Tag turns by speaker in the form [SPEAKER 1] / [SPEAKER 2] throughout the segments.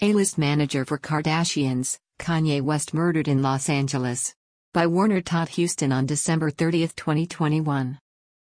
[SPEAKER 1] A-list manager for Kardashians, Kanye West murdered in Los Angeles. By Warner Todd Houston on December 30, 2021.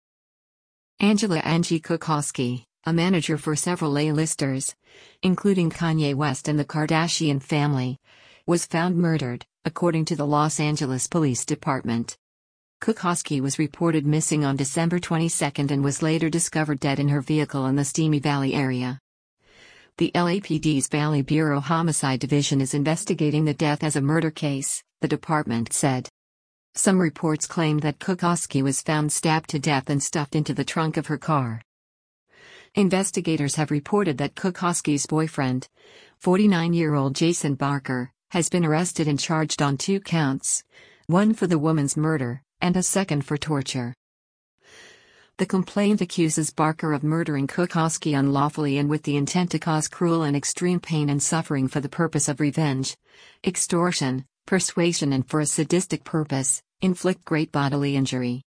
[SPEAKER 1] Angie Kukoski, a manager for several A-listers, including Kanye West and the Kardashian family, was found murdered, according to the Los Angeles Police Department. Kukoski was reported missing on December 22 and was later discovered dead in her vehicle in the Simi Valley area. The LAPD's Valley Bureau Homicide Division is investigating the death as a murder case, the department said. Some reports claimed that Kukoski was found stabbed to death and stuffed into the trunk of her car. Investigators have reported that Kukoski's boyfriend, 49-year-old Jason Barker, has been arrested and charged on 2 counts, one for the woman's murder, and a second for torture. The complaint accuses Barker of murdering Kukoski unlawfully and with the intent to cause cruel and extreme pain and suffering for the purpose of revenge, extortion, persuasion and for a sadistic purpose, inflict great bodily injury.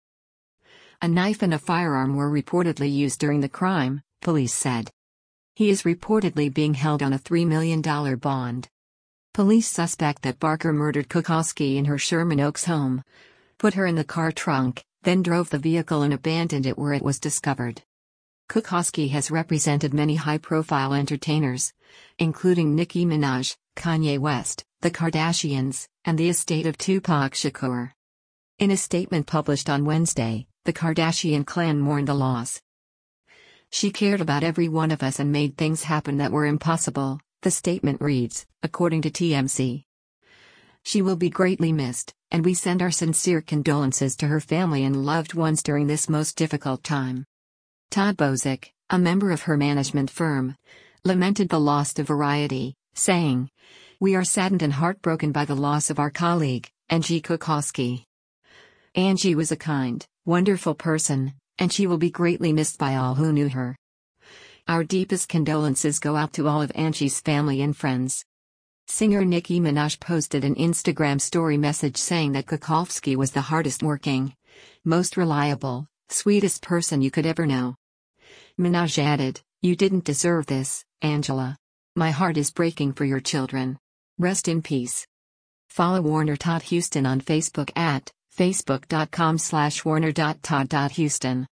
[SPEAKER 1] A knife and a firearm were reportedly used during the crime, police said. He is reportedly being held on a $3 million bond. Police suspect that Barker murdered Kukoski in her Sherman Oaks home, put her in the car trunk, then drove the vehicle and abandoned it where it was discovered. Kukoski has represented many high-profile entertainers, including Nicki Minaj, Kanye West, the Kardashians, and the estate of Tupac Shakur. In a statement published on Wednesday, the Kardashian clan mourned the loss. "She cared about every one of us and made things happen that were impossible," the statement reads, according to TMZ. "She will be greatly missed, and we send our sincere condolences to her family and loved ones during this most difficult time." Todd Bozick, a member of her management firm, lamented the loss to Variety, saying, "We are saddened and heartbroken by the loss of our colleague, Angie Kukoski. Angie was a kind, wonderful person, and she will be greatly missed by all who knew her. Our deepest condolences go out to all of Angie's family and friends." Singer Nicki Minaj posted an Instagram story message saying that Kukoski was the hardest working, most reliable, sweetest person you could ever know. Minaj added, "You didn't deserve this, Angela. My heart is breaking for your children. Rest in peace." Follow Warner Todd Houston on Facebook at facebook.com/warner.todd.houston.